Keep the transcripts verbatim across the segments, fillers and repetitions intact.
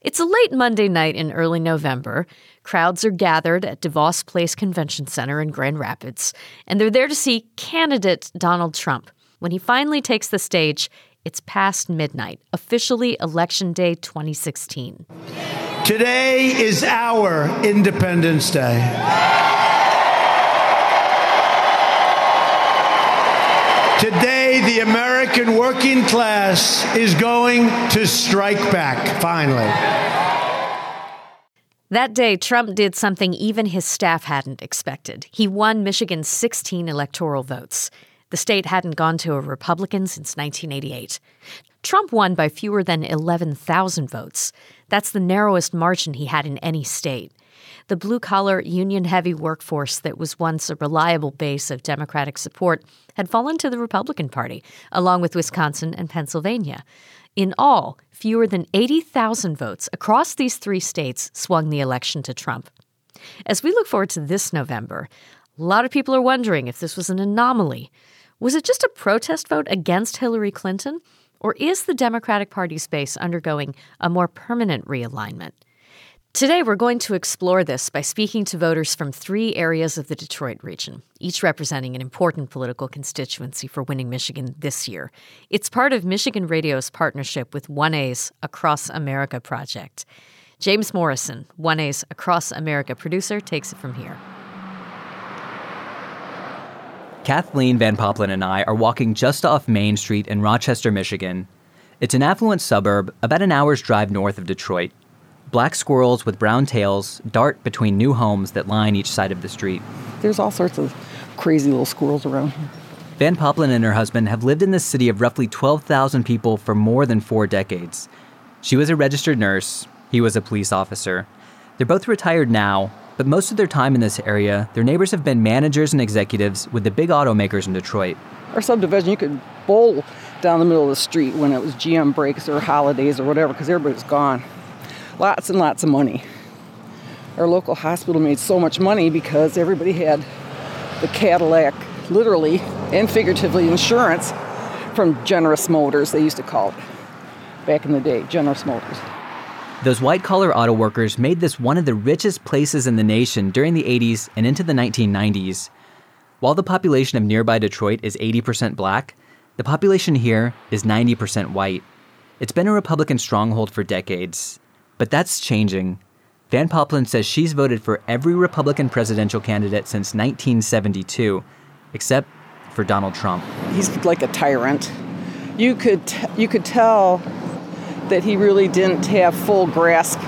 It's a late Monday night in early November. Crowds are gathered at DeVos Place Convention Center in Grand Rapids, and they're there to see candidate Donald Trump. When he finally takes the stage, it's past midnight, officially Election Day twenty sixteen. Today is our Independence Day. Today, the American working class is going to strike back, finally. That day, Trump did something even his staff hadn't expected. He won Michigan's sixteen electoral votes. The state hadn't gone to a Republican since nineteen eighty-eight. Trump won by fewer than eleven thousand votes. That's the narrowest margin he had in any state. The blue-collar, union-heavy workforce that was once a reliable base of Democratic support had fallen to the Republican Party, along with Wisconsin and Pennsylvania. In all, fewer than eighty thousand votes across these three states swung the election to Trump. As we look forward to this November, a lot of people are wondering if this was an anomaly. Was it just a protest vote against Hillary Clinton? Or is the Democratic Party's base undergoing a more permanent realignment? Today, we're going to explore this by speaking to voters from three areas of the Detroit region, each representing an important political constituency for winning Michigan this year. It's part of Michigan Radio's partnership with one A's Across America project. James Morrison, one A's Across America producer, takes it from here. Kathleen Van Poppelen and I are walking just off Main Street in Rochester, Michigan. It's an affluent suburb about an hour's drive north of Detroit. Black squirrels with brown tails dart between new homes that line each side of the street. There's all sorts of crazy little squirrels around here. Van Poppelen and her husband have lived in this city of roughly twelve thousand people for more than four decades. She was a registered nurse. He was a police officer. They're both retired now, but most of their time in this area, their neighbors have been managers and executives with the big automakers in Detroit. Our subdivision, you could bowl down the middle of the street when it was G M breaks or holidays or whatever, because everybody's gone. Lots and lots of money. Our local hospital made so much money because everybody had the Cadillac, literally and figuratively, insurance from Generous Motors, they used to call it back in the day, Generous Motors. Those white-collar auto workers made this one of the richest places in the nation during the eighties and into the nineteen nineties. While the population of nearby Detroit is eighty percent black, the population here is ninety percent white. It's been a Republican stronghold for decades. But that's changing. Van Poppelen says she's voted for every Republican presidential candidate since nineteen seventy-two, except for Donald Trump. He's like a tyrant. You could t- you could tell that he really didn't have full grasp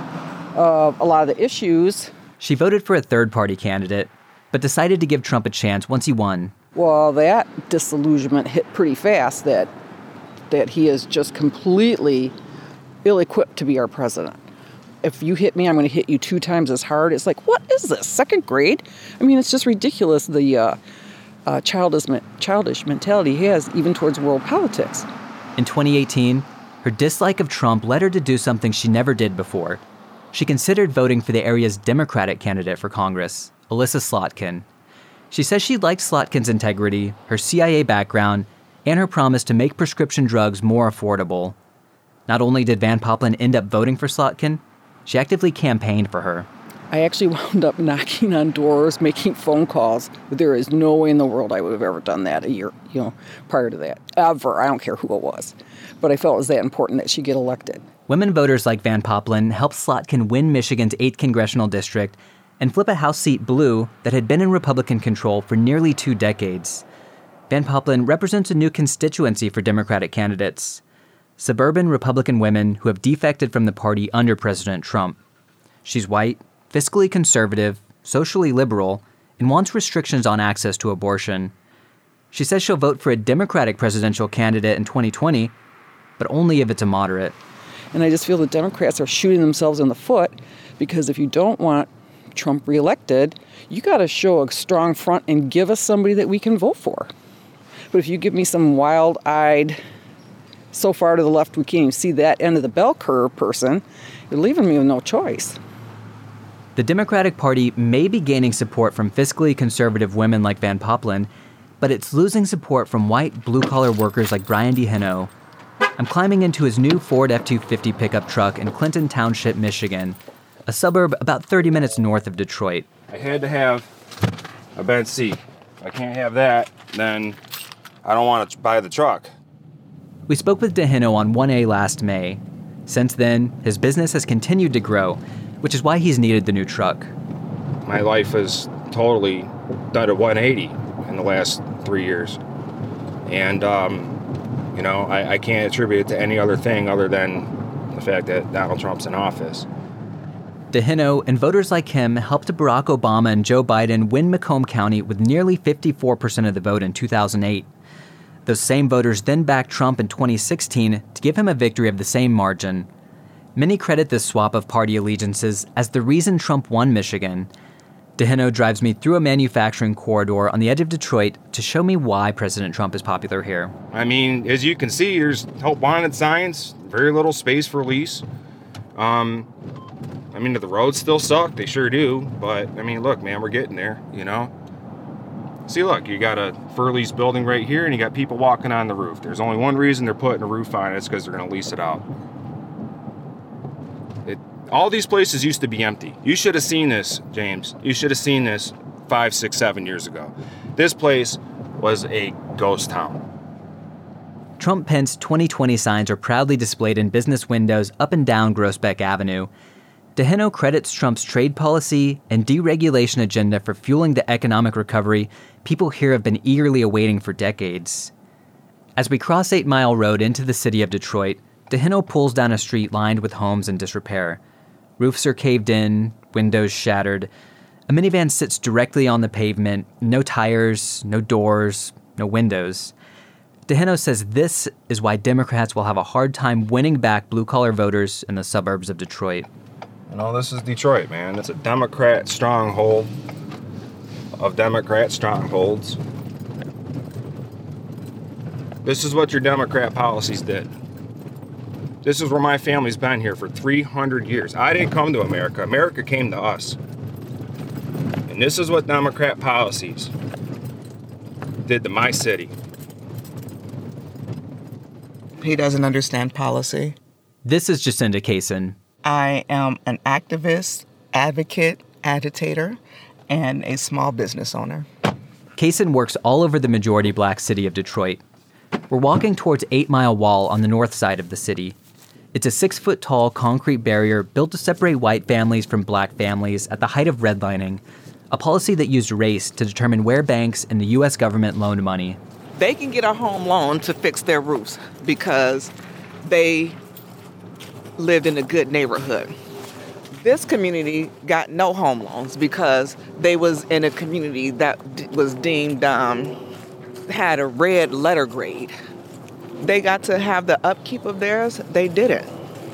of a lot of the issues. She voted for a third-party candidate, but decided to give Trump a chance once he won. Well, that disillusionment hit pretty fast, that that he is just completely ill-equipped to be our president. If you hit me, I'm going to hit you two times as hard. It's like, what is this, second grade? I mean, it's just ridiculous, the uh, uh, childish, childish mentality he has, even towards world politics. In twenty eighteen, her dislike of Trump led her to do something she never did before. She considered voting for the area's Democratic candidate for Congress, Elissa Slotkin. She says she liked Slotkin's integrity, her C I A background, and her promise to make prescription drugs more affordable. Not only did Van Poppelen end up voting for Slotkin, she actively campaigned for her. I actually wound up knocking on doors, making phone calls, but there is no way in the world I would have ever done that a year, you know, prior to that. Ever. I don't care who it was. But I felt it was that important that she get elected. Women voters like Van Poppelen helped Slotkin win Michigan's eighth congressional district and flip a House seat blue that had been in Republican control for nearly two decades. Van Poppelen represents a new constituency for Democratic candidates. Suburban Republican women who have defected from the party under President Trump. She's white, fiscally conservative, socially liberal, and wants restrictions on access to abortion. She says she'll vote for a Democratic presidential candidate in twenty twenty, but only if it's a moderate. And I just feel the Democrats are shooting themselves in the foot, because if you don't want Trump reelected, you got to show a strong front and give us somebody that we can vote for. But if you give me some wild-eyed, so far to the left we can't even see that end of the bell curve person, you're leaving me with no choice. The Democratic Party may be gaining support from fiscally conservative women like Van Poppelen, but it's losing support from white blue-collar workers like Brian DeHeno. I'm climbing into his new Ford F two fifty pickup truck in Clinton Township, Michigan, a suburb about thirty minutes north of Detroit. I had to have a bench seat. If I can't have that, then I don't want to buy the truck. We spoke with DeHino on one A last May. Since then, his business has continued to grow, which is why he's needed the new truck. My life has totally done a one eighty in the last three years. And, um, you know, I, I can't attribute it to any other thing other than the fact that Donald Trump's in office. DeHino and voters like him helped Barack Obama and Joe Biden win Macomb County with nearly fifty-four percent of the vote in two thousand eight. Those same voters then backed Trump in twenty sixteen to give him a victory of the same margin. Many credit this swap of party allegiances as the reason Trump won Michigan. DeHino drives me through a manufacturing corridor on the edge of Detroit to show me why President Trump is popular here. I mean, as you can see, there's help wanted signs, very little space for lease. Um, I mean, the roads still suck, they sure do, but I mean, look, man, we're getting there, you know? See, look, you got a for-lease building right here, and you got people walking on the roof. There's only one reason they're putting a roof on it, it's because they're going to lease it out. It, all these places used to be empty. You should have seen this, James. You should have seen this five, six, seven years ago. This place was a ghost town. Trump-Pence twenty twenty signs are proudly displayed in business windows up and down Groesbeck Avenue. DeHino credits Trump's trade policy and deregulation agenda for fueling the economic recovery people here have been eagerly awaiting for decades. As we cross Eight Mile Road into the city of Detroit, DeHino pulls down a street lined with homes in disrepair. Roofs are caved in, windows shattered. A minivan sits directly on the pavement, no tires, no doors, no windows. DeHino says this is why Democrats will have a hard time winning back blue-collar voters in the suburbs of Detroit. You know, this is Detroit, man. It's a Democrat stronghold of Democrat strongholds. This is what your Democrat policies did. This is where my family's been here for three hundred years. I didn't come to America. America came to us. And this is what Democrat policies did to my city. He doesn't understand policy. This is Jacinda Kaysen. I am an activist, advocate, agitator, and a small business owner. Kaysen works all over the majority black city of Detroit. We're walking towards Eight Mile Wall on the north side of the city. It's a six-foot-tall concrete barrier built to separate white families from black families at the height of redlining, a policy that used race to determine where banks and the U S government loaned money. They can get a home loan to fix their roofs because they lived in a good neighborhood. This community got no home loans because they was in a community that d- was deemed, um, had a red letter grade. They got to have the upkeep of theirs, they didn't.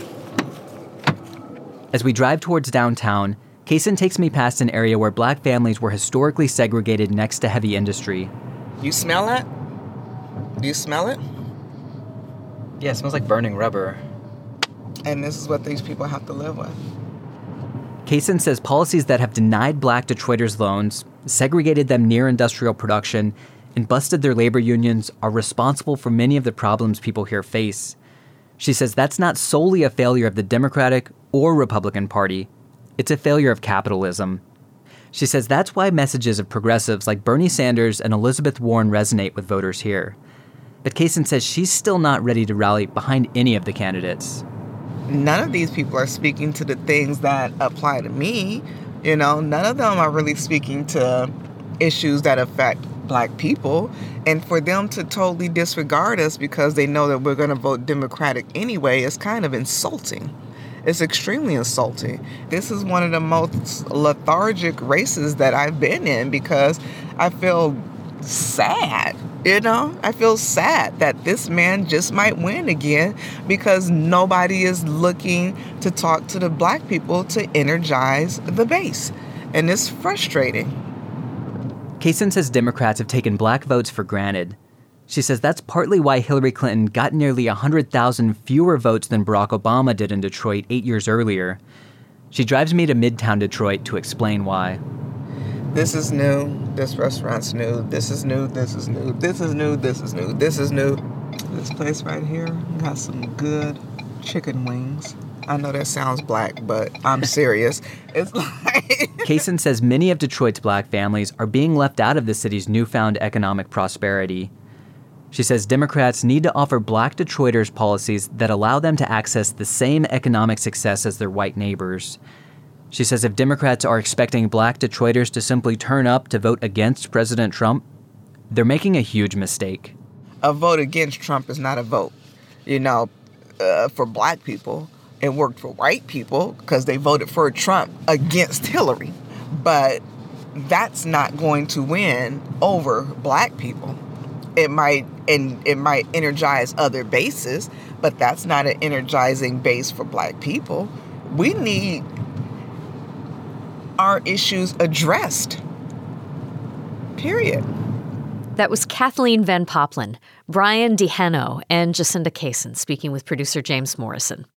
As we drive towards downtown, Kaysen takes me past an area where black families were historically segregated next to heavy industry. You smell that? Do you smell it? Yeah, it smells like burning rubber. And this is what these people have to live with. Kaysen says policies that have denied black Detroiters loans, segregated them near industrial production, and busted their labor unions are responsible for many of the problems people here face. She says that's not solely a failure of the Democratic or Republican Party. It's a failure of capitalism. She says that's why messages of progressives like Bernie Sanders and Elizabeth Warren resonate with voters here. But Kaysen says she's still not ready to rally behind any of the candidates. None of these people are speaking to the things that apply to me. You know, none of them are really speaking to issues that affect black people. And for them to totally disregard us because they know that we're going to vote Democratic anyway is kind of insulting. It's extremely insulting. This is one of the most lethargic races that I've been in because I feel sad. You know, I feel sad that this man just might win again because nobody is looking to talk to the black people to energize the base. And it's frustrating. Kaysen says Democrats have taken black votes for granted. She says that's partly why Hillary Clinton got nearly one hundred thousand fewer votes than Barack Obama did in Detroit eight years earlier. She drives me to Midtown Detroit to explain why. This is new. This restaurant's new. This is new. This is new. This is new. This is new. This is new. This place right here got some good chicken wings. I know that sounds black, but I'm serious. It's like... Kaysen says many of Detroit's black families are being left out of the city's newfound economic prosperity. She says Democrats need to offer black Detroiters policies that allow them to access the same economic success as their white neighbors. She says if Democrats are expecting black Detroiters to simply turn up to vote against President Trump, they're making a huge mistake. A vote against Trump is not a vote. You know, uh, for black people, it worked for white people because they voted for Trump against Hillary. But that's not going to win over black people. It might and it might energize other bases, but that's not an energizing base for black people. We need our issues addressed. Period. That was Kathleen Van Poppelen, Brian DeHano, and Jacinda Kaysen speaking with producer James Morrison.